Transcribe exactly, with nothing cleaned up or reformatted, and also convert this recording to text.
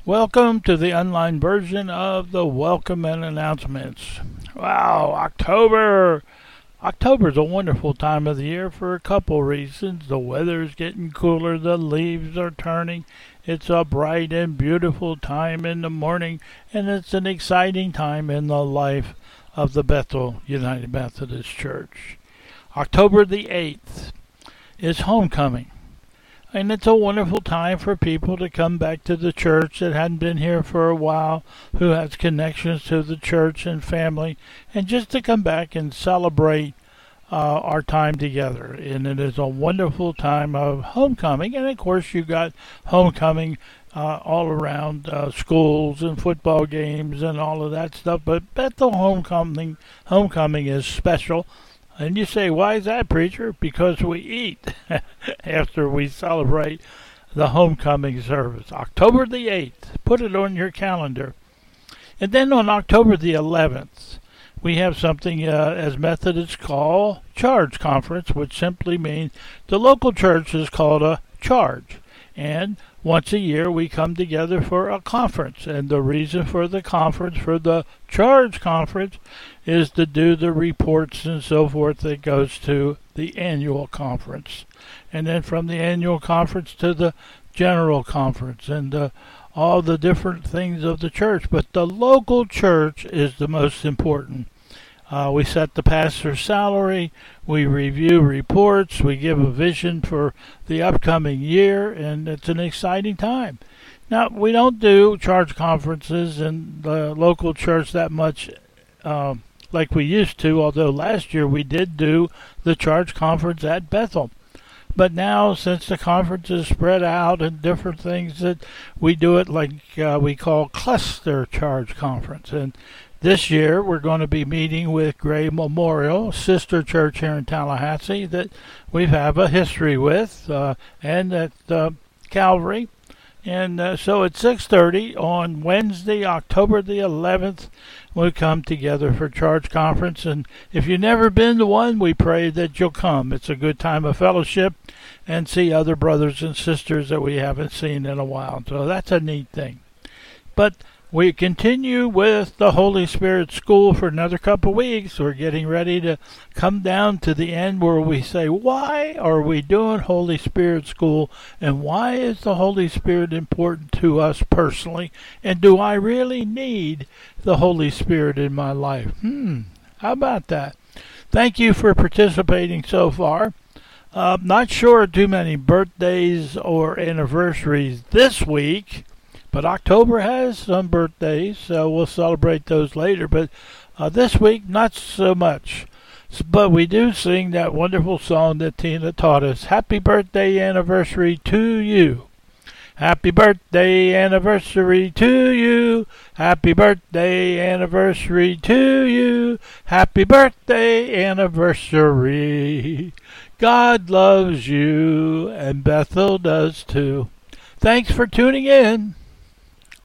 Welcome to the online version of the welcome and announcements. Wow, October! October's a wonderful time of the year for a couple reasons. The weather's getting cooler, the leaves are turning. It's a bright and beautiful time in the morning, and it's an exciting time in the life of the Bethel United Methodist Church. October the eighth is homecoming. And it's a wonderful time for people to come back to the church that hadn't been here for a while, who has connections to the church and family, and just to come back and celebrate uh, our time together. And it is a wonderful time of homecoming. And of course, you got homecoming uh, all around uh, schools and football games and all of that stuff. But Bethel homecoming, homecoming is special. And you say, why is that, preacher? Because we eat after we celebrate the homecoming service. October the eighth. Put it on your calendar. And then on October the eleventh, we have something uh, as Methodists call Charge Conference, which simply means the local church is called a charge. And once a year we come together for a conference. And the reason for the conference, for the Charge Conference, is to do the reports and so forth that goes to the annual conference. And then from the annual conference to the general conference and uh, all the different things of the church. But the local church is the most important. Uh, we set the pastor's salary, we review reports, we give a vision for the upcoming year, and it's an exciting time. Now, we don't do charge conferences in the local church that much uh, like we used to, although last year we did do the charge conference at Bethel. But now, since the conference is spread out and different things, that we do it like uh, we call cluster charge conference. And this year, we're going to be meeting with Gray Memorial, sister church here in Tallahassee, that we have a history with, uh, and at uh, Calvary. And uh, so at six thirty on Wednesday, October the eleventh, we'll come together for Charge Conference. And if you've never been to one, we pray that you'll come. It's a good time of fellowship and see other brothers and sisters that we haven't seen in a while. So that's a neat thing. But we continue with the Holy Spirit School for another couple weeks. We're getting ready to come down to the end where we say, why are we doing Holy Spirit School? And why is the Holy Spirit important to us personally? And do I really need the Holy Spirit in my life? Hmm, how about that? Thank you for participating so far. Uh, not sure too many birthdays or anniversaries this week. But October has some birthdays, so we'll celebrate those later. But uh, this week, not so much. But we do sing that wonderful song that Tina taught us. Happy birthday anniversary to you. Happy birthday anniversary to you. Happy birthday anniversary to you. Happy birthday anniversary. God loves you, and Bethel does too. Thanks for tuning in.